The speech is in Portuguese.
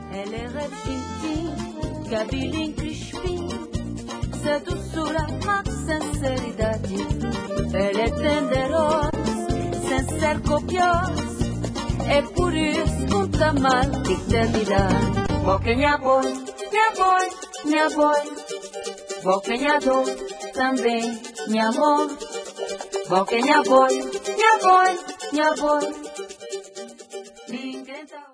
Ela é retintim, cabelinho crispim, essa doçura, má sinceridade. Ela é tenderosa, sem ser copiosa, é por isso um tamanho de eternidade. Boca minha boi, minha boi, minha boi. Boca minha dor, também minha amor. Boca minha boi, minha boi, minha boi.